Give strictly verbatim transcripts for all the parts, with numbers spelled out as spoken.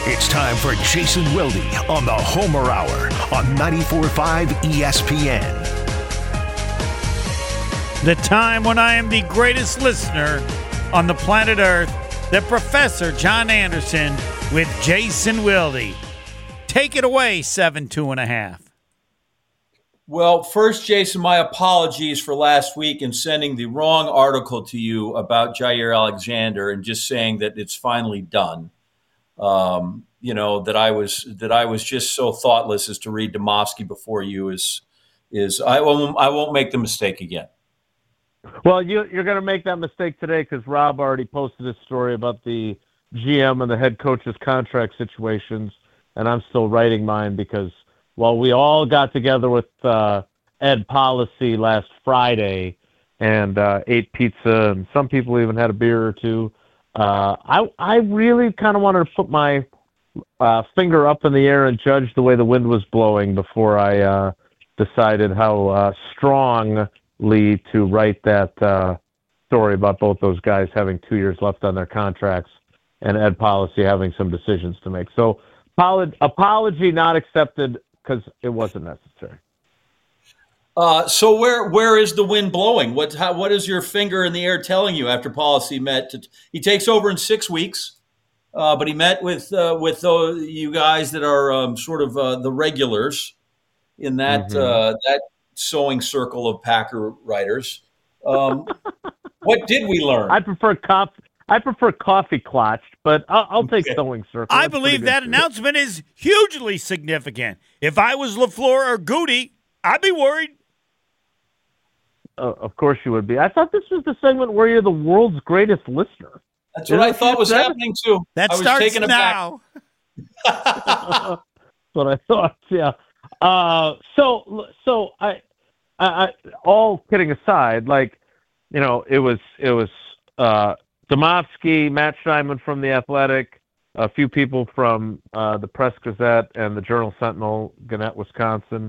It's time for Jason Wilde on the Homer Hour on ninety-four point five E S P N. The time when I am the greatest listener on the planet Earth, the Professor John Anderson with Jason Wilde. Take it away, seven two and a half. Well, first, Jason, my apologies for last week in sending the wrong article to you about Jair Alexander and just saying that it's finally done. Um, you know, that I was that I was just so thoughtless as to read Demovsky before you is is I won't I won't make the mistake again. Well, you, you're going to make that mistake today because Rob already posted a story about the G M and the head coach's contract situations, and I'm still writing mine because while we all got together with uh, Ed Policy last Friday and uh, ate pizza, and some people even had a beer or two, uh, I I really kind of wanted to put my uh, finger up in the air and judge the way the wind was blowing before I uh, decided how uh, strongly to write that uh, story about both those guys having two years left on their contracts and Ed Policy having some decisions to make. So apolo- apology not accepted because it wasn't necessary. Uh, so where where is the wind blowing? What how, what is your finger in the air telling you after Policy met? To, he takes over in six weeks, uh, but he met with uh, with uh, you guys that are um, sort of uh, the regulars in that mm-hmm. uh, that sewing circle of Packer writers. Um, what did we learn? I prefer coffee. I prefer coffee clutched, but I'll, I'll take okay. sewing circle. I That's believe that announcement is hugely significant. If I was LaFleur or Goody, I'd be worried. Uh, of course you would be. I thought this was the segment where you're the world's greatest listener. That's what I thought was said? happening too. That I was starts taking it now. That's what I thought. Yeah. Uh, so, so I, I, I, all kidding aside, like, you know, it was, it was uh, Demovsky, Matt Steinman from The Athletic, a few people from uh, the Press Gazette and the Journal Sentinel, Gannett, Wisconsin,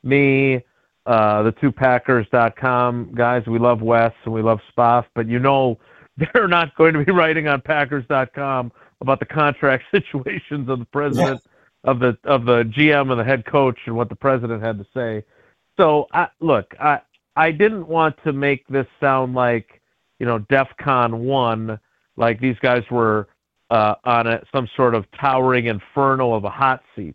me. Uh, the two Packers dot com guys. We love Wes and we love Spoff, but you know they're not going to be writing on Packers dot com about the contract situations of the president, yeah. of the of the G M and the head coach and what the president had to say. So, I, look, I I didn't want to make this sound like, you know, DEFCON one, like these guys were uh, on a, some sort of towering inferno of a hot seat.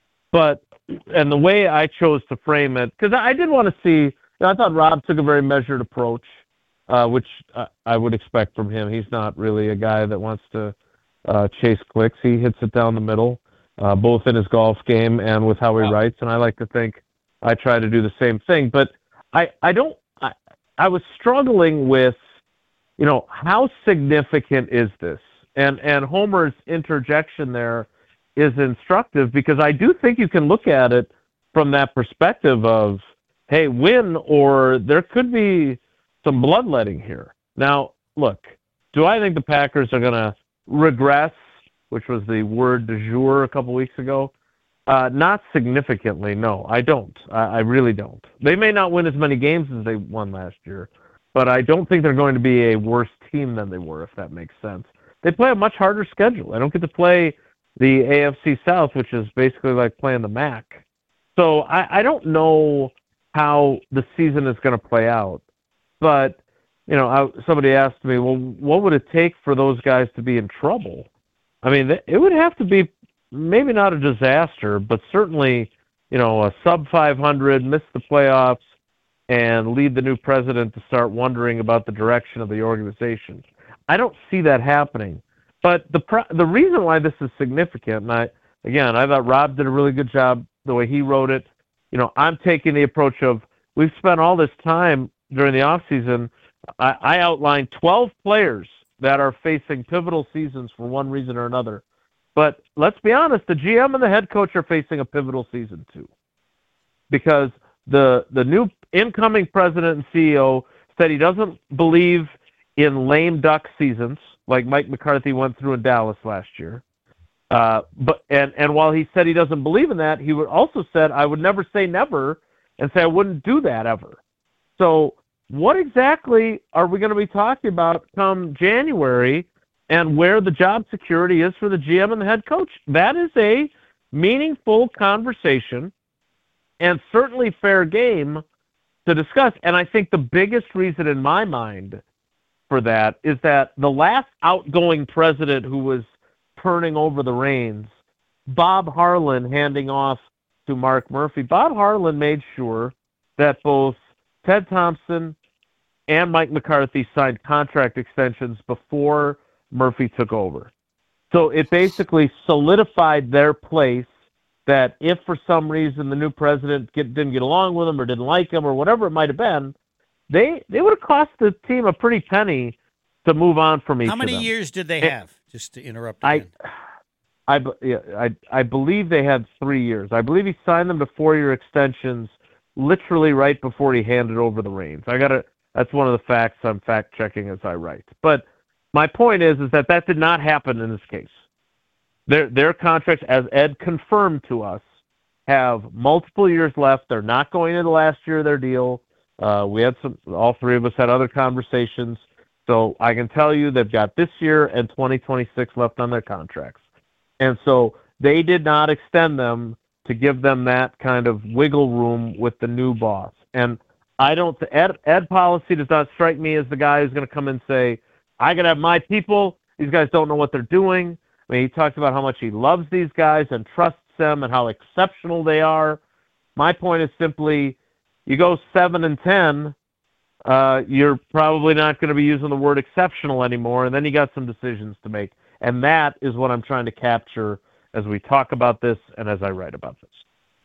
But and the way I chose to frame it, because I did want to see, you know, I thought Rob took a very measured approach, uh, which uh, I would expect from him. He's not really a guy that wants to uh, chase clicks. He hits it down the middle, uh, both in his golf game and with how he wow. writes. And I like to think I try to do the same thing. But I, I don't, I, I was struggling with, you know, how significant is this? And, and Homer's interjection there is instructive because I do think you can look at it from that perspective of, hey, win, or there could be some bloodletting here. Now, look, do I think the Packers are going to regress, which was the word du jour a couple weeks ago? Uh, not significantly, no, I don't. I, I really don't. They may not win as many games as they won last year, but I don't think they're going to be a worse team than they were, if that makes sense. They play a much harder schedule. I don't get to play the A F C South, which is basically like playing the M A C. So I, I don't know how the season is going to play out. But, you know, I, somebody asked me, well, what would it take for those guys to be in trouble? I mean, it would have to be maybe not a disaster, but certainly, you know, a sub five hundred, miss the playoffs, and lead the new president to start wondering about the direction of the organization. I don't see that happening. But the pro- the reason why this is significant, and I, again, I thought Rob did a really good job the way he wrote it. You know, I'm taking the approach of we've spent all this time during the offseason. I, I outlined twelve players that are facing pivotal seasons for one reason or another. But let's be honest, the G M and the head coach are facing a pivotal season too. Because the the new incoming president and C E O said he doesn't believe in lame duck seasons like Mike McCarthy went through in Dallas last year. Uh, but and, and while he said he doesn't believe in that, he would also said, I would never say never and say I wouldn't do that ever. So what exactly are we going to be talking about come January and where the job security is for the G M and the head coach. That is a meaningful conversation and certainly fair game to discuss. And I think the biggest reason in my mind for that is that the last outgoing president who was turning over the reins, Bob Harlan handing off to Mark Murphy, Bob Harlan made sure that both Ted Thompson and Mike McCarthy signed contract extensions before Murphy took over. So it basically solidified their place that if for some reason the new president get, didn't get along with him or didn't like him or whatever it might have been, they they would have cost the team a pretty penny to move on from each How of many them. years did they And have? Just to interrupt I, again. I, yeah, I, I believe they had three years. I believe he signed them to four-year extensions literally right before he handed over the reins. I gotta. That's one of the facts I'm fact-checking as I write. But my point is, is that that did not happen in this case. Their their contracts, as Ed confirmed to us, have multiple years left. They're not going into the last year of their deal. Uh, we had some. All three of us had other conversations. So I can tell you they've got this year and twenty twenty-six left on their contracts. And so they did not extend them to give them that kind of wiggle room with the new boss. And I don't, Ed, Ed Policy does not strike me as the guy who's going to come and say, I got to have my people. These guys don't know what they're doing. I mean, he talks about how much he loves these guys and trusts them and how exceptional they are. My point is simply, you go seven and ten, uh, you're probably not going to be using the word exceptional anymore, and then you got some decisions to make. And that is what I'm trying to capture as we talk about this and as I write about this.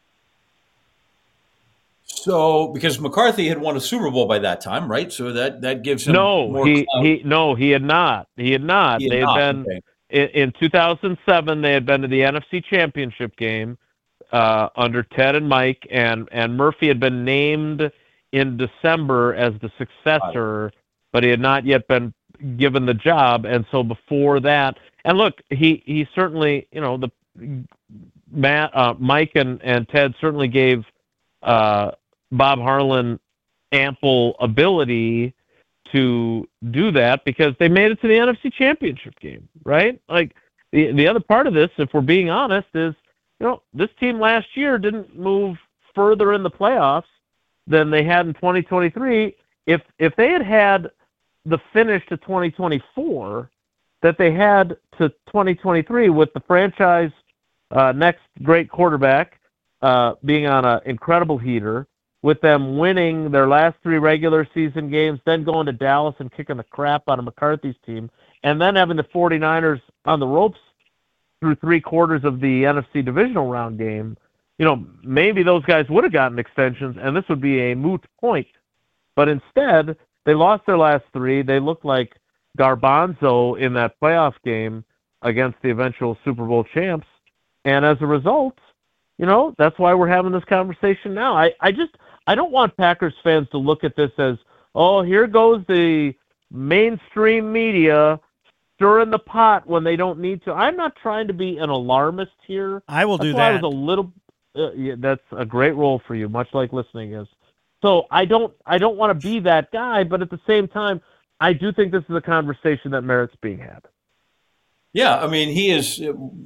So, because McCarthy had won a Super Bowl by that time, right? So that, that gives him no, more he clout. he no, he had not. He had not. He had they had not, been okay. in, in two thousand seven. They had been to the N F C Championship game uh, under Ted and Mike, and and Murphy had been named in December as the successor, but he had not yet been given the job. And so before that, and look, he he certainly, you know, the Matt, uh, Mike and and Ted certainly gave uh, Bob Harlan ample ability to do that because they made it to the N F C Championship game, right? Like the the other part of this, if we're being honest, is, you know, this team last year didn't move further in the playoffs than they had in twenty twenty-three. If if they had had the finish to twenty twenty-four that they had to twenty twenty-three with the franchise uh, next great quarterback uh, being on an incredible heater, with them winning their last three regular season games, then going to Dallas and kicking the crap out of McCarthy's team, and then having the 49ers on the ropes through three quarters of the N F C divisional round game, you know, maybe those guys would have gotten extensions, and this would be a moot point. But instead, they lost their last three. They looked like Garbanzo in that playoff game against the eventual Super Bowl champs. And as a result, you know, that's why we're having this conversation now. I, I just, I don't want Packers fans to look at this as, oh, here goes the mainstream media stirring the pot when they don't need to. I'm not trying to be an alarmist here. I will that's do why that. I was a little, uh, yeah, that's a great role for you, much like listening is. So I don't, I don't want to be that guy, but at the same time, I do think this is a conversation that merits being had. Yeah, I mean, he is.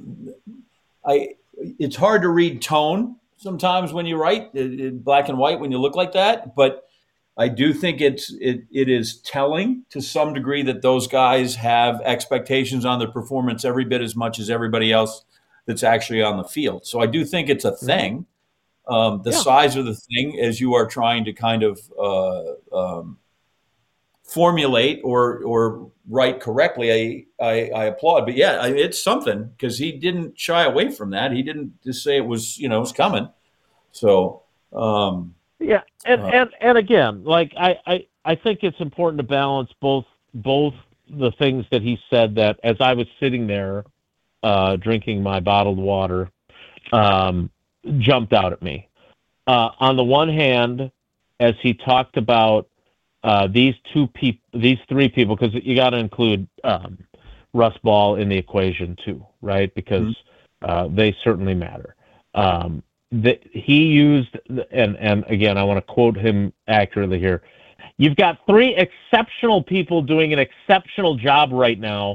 I. It's hard to read tone sometimes when you write in black and white when you look like that, but I do think it's it it is telling to some degree that those guys have expectations on their performance every bit as much as everybody else that's actually on the field. So I do think it's a thing. Um, the Yeah. size of the thing, as you are trying to kind of uh, um, formulate or or write correctly, I, I, I applaud. But yeah, I, it's something because he didn't shy away from that. He didn't just say it was, you know, it was coming. So um, yeah, and, uh, and and again, like I, I I think it's important to balance both both the things that he said that as I was sitting there uh, drinking my bottled water um, jumped out at me. Uh, on the one hand, as he talked about Uh, these two people, these three people, because you got to include um, Russ Ball in the equation too, right? Because mm-hmm. uh, they certainly matter. Um, the, he used, and and again, I want to quote him accurately here. You've got three exceptional people doing an exceptional job right now.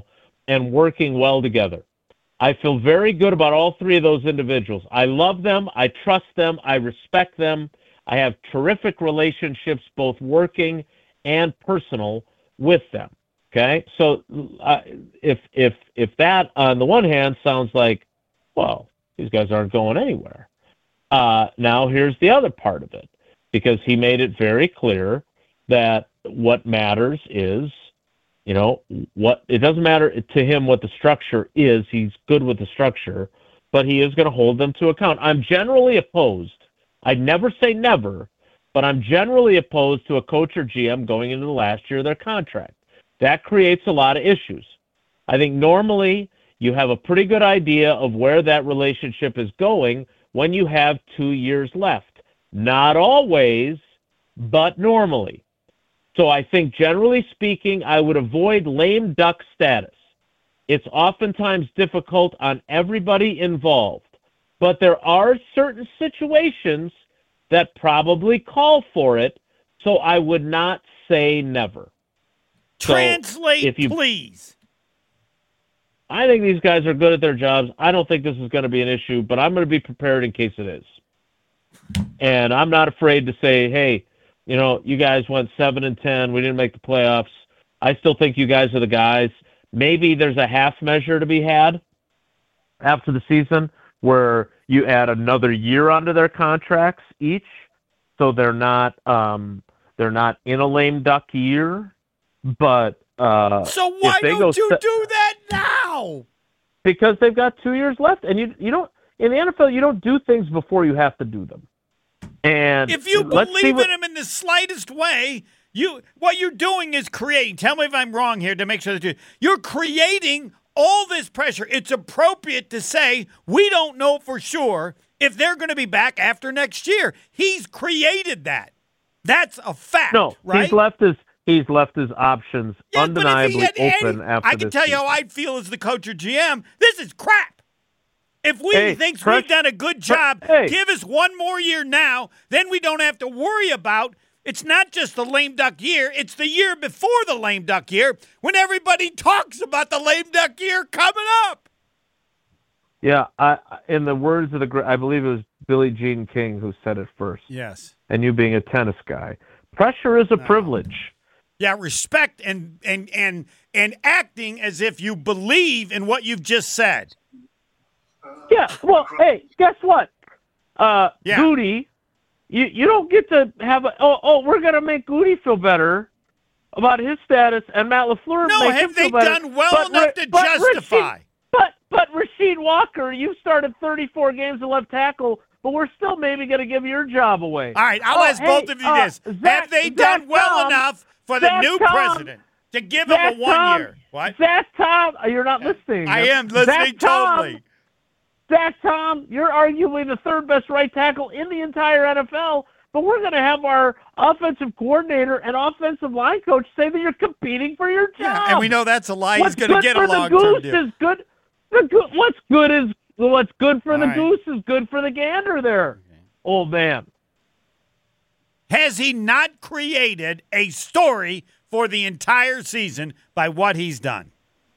and working well together. I feel very good about all three of those individuals. I love them. I trust them. I respect them. I have terrific relationships, both working and personal, with them. Okay, so uh, if if if that on the one hand sounds like, well, these guys aren't going anywhere. Uh, now here's the other part of it, because he made it very clear that what matters is, you know, what it doesn't matter to him what the structure is. He's good with the structure, but he is going to hold them to account. I'm generally opposed. I never say never, but I'm generally opposed to a coach or G M going into the last year of their contract. That creates a lot of issues. I think normally you have a pretty good idea of where that relationship is going when you have two years left. Not always, but normally. So I think generally speaking, I would avoid lame duck status. It's oftentimes difficult on everybody involved, but there are certain situations that probably call for it, so I would not say never. Translate, so if you, please. I think these guys are good at their jobs. I don't think this is going to be an issue, but I'm going to be prepared in case it is. And I'm not afraid to say, hey, you know, you guys went seven and ten. We didn't make the playoffs. I still think you guys are the guys. Maybe there's a half measure to be had after the season where you add another year onto their contracts each, so they're not um, they're not in a lame duck year. But uh, so why don't you se- do that now? Because they've got two years left, and you you don't in the N F L you don't do things before you have to do them. And if you let's believe what, in him in the slightest way, you what you're doing is creating. Tell me if I'm wrong here to make sure that you you're creating all this pressure. It's appropriate to say we don't know for sure if they're going to be back after next year. He's created that. That's a fact. No, right? he's left his he's left his options yeah, undeniably but if he had open any, after I can this tell season. you how I'd feel as the coach or G M. This is crap. If we hey, think press, we've done a good job, hey. give us one more year now. Then we don't have to worry about. It's not just the lame duck year. It's the year before the lame duck year when everybody talks about the lame duck year coming up. Yeah, I, in the words of the, I believe it was Billie Jean King who said it first. Yes. And you being a tennis guy, pressure is a no. privilege. Yeah, respect and and and and acting as if you believe in what you've just said. Yeah. Well, hey, guess what? Uh, yeah. Goody, you you don't get to have a. Oh, oh, we're gonna make Goody feel better about his status, and Matt LaFleur. No, make have him they feel better. done well but, enough to but justify? Rasheed, but but Rasheed Walker, you started thirty-four games at left tackle, but we're still maybe going to give your job away. All right, I'll oh, ask hey, both of you uh, this: Zach, have they Zach done well Tom, enough for Zach the new Tom, president to give Zach him a one Tom, year? What? Zach Tom, you're not listening. I am listening Zach Tom, totally. Zach Tom, you're arguably the third best right tackle in the entire N F L, but we're going to have our offensive coordinator and offensive line coach say that you're competing for your job. Yeah, and we know that's a lie. What's He's going to get a long term term deal. Is good. The good. What's good is what's good for All the right. goose is good for the gander. There, okay. Old man. Has he not created a story for the entire season by what he's done?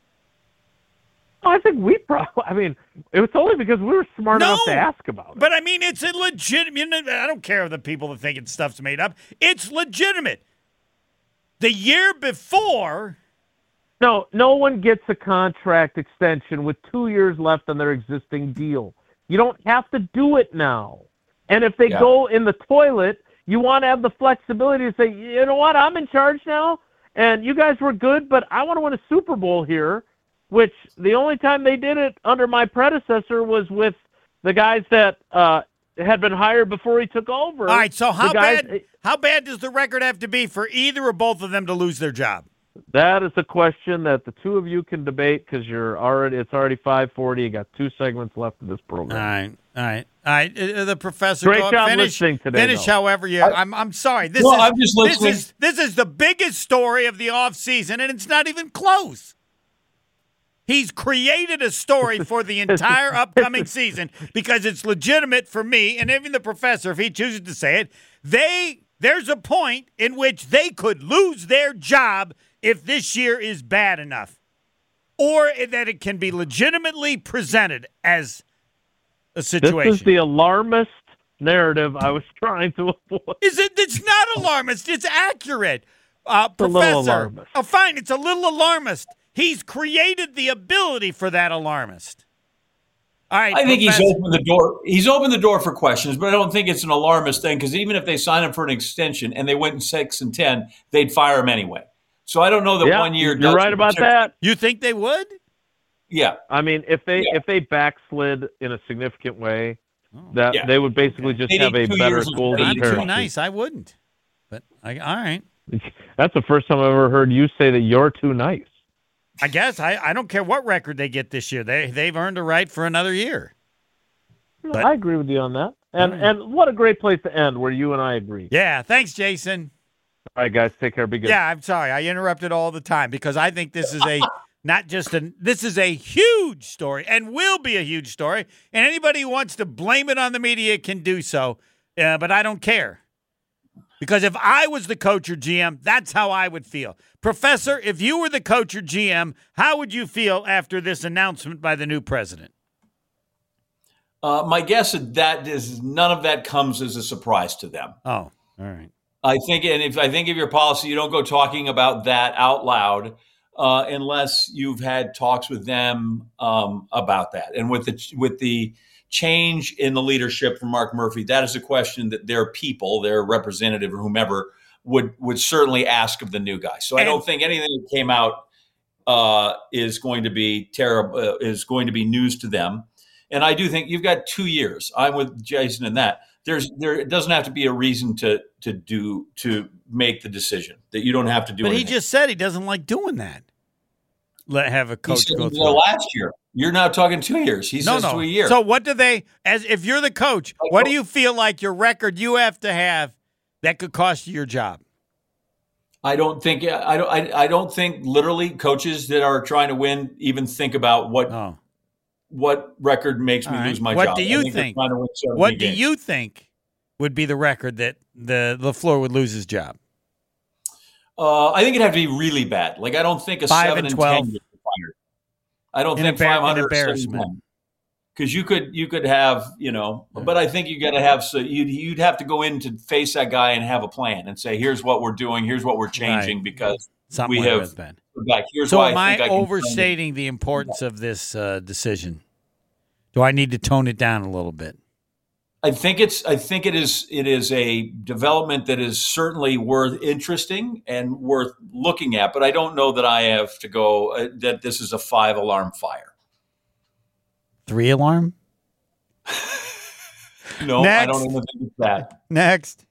I think we probably, I mean, it was only because we were smart no, enough to ask about it. But, I mean, it's a legitimate, I don't care if the people that think it's stuff's made up. It's legitimate. The year before. No, no one gets a contract extension with two years left on their existing deal. You don't have to do it now. And if they yeah. go in the toilet, you want to have the flexibility to say, you know what, I'm in charge now, and you guys were good, but I want to win a Super Bowl here. Which the only time they did it under my predecessor was with the guys that uh, had been hired before he took over. All right, so how guys, bad how bad does the record have to be for either or both of them to lose their job? That is a question that the two of you can debate because you're already it's already five forty. You got two segments left of this program. All right, all right, all right. Uh, the professor, great go job finish, listening today. Finish, though. however you. I, I'm I'm sorry. This well, is I'm just this listening. is this is the biggest story of the offseason, and it's not even close. He's created a story for the entire upcoming season because it's legitimate for me and even the professor, if he chooses to say it. They there's a point in which they could lose their job if this year is bad enough. or that it can be legitimately presented as a situation. This is the alarmist narrative I was trying to avoid. Is it? It's not alarmist. It's accurate. Uh, it's professor, a little alarmist. Oh, fine. It's a little alarmist. He's created the ability for that alarmist. All right. I think professor. he's opened the door. He's opened the door for questions, but I don't think it's an alarmist thing because even if they sign him for an extension and they went in six and ten, they'd fire him anyway. So I don't know that yeah, one year. You're right about that. You think they would? Yeah. I mean, if they yeah. if they backslid in a significant way, oh. that yeah. they would basically just have a better golden Not parachute. too nice. I wouldn't. But I, all right. That's the first time I've ever heard you say that you're too nice. I guess I, I don't care what record they get this year. They they've earned a right for another year. But, I agree with you on that. And mm. and what a great place to end where you and I agree. Yeah, thanks, Jason. All right, guys, take care. Be good. Yeah, I'm sorry. I interrupted all the time because I think this is a not just a this is a huge story and will be a huge story. And anybody who wants to blame it on the media can do so. Uh, but I don't care. Because if I was the coach or G M, that's how I would feel. Professor, if you were the coach or G M, how would you feel after this announcement by the new president? Uh, my guess is that is none of that comes as a surprise to them. Oh, all right. I think, and if I think of your policy, you don't go talking about that out loud uh, unless you've had talks with them um, about that. And with the with the change in the leadership from Mark Murphy, that is a question that their people, their representative or whomever, would would certainly ask of the new guy. So I don't think anything that came out uh, is going to be terrible, uh, is going to be news to them. And I do think you've got two years. I'm with Jason in that. There's there it doesn't have to be a reason to to do to make the decision that you don't have to do. But anything. he just said he doesn't like doing that. Let have a coach he go said through last year. You're now talking two years. He no, says no. to a year. So what do they? As if you're the coach, what do you feel like your record you have to have that could cost you your job? I don't think I don't I, I don't think literally coaches that are trying to win even think about what oh. what record makes me right. lose my what job. do you think? think? What do games. you think would be the record that the LaFleur would lose his job? Uh, I think it'd have to be really bad. Like I don't think a Five seven and and twelve. ten gets fired. I don't An think embar- five hundred embarrassment. Because you could you could have you know, yeah. but I think you got to have so you'd you'd have to go in to face that guy and have a plan and say here's what we're doing, here's what we're changing right. because Something we like have. That, Back. Here's so why am I, I, think I I overstating the importance of this uh, decision? Do I need to tone it down a little bit? I think it's. I think it is. It is a development that is certainly worth interesting and worth looking at. But I don't know that I have to go. Uh, that this is a five alarm fire. Three alarm? No, Next. I don't even think it's that. Next.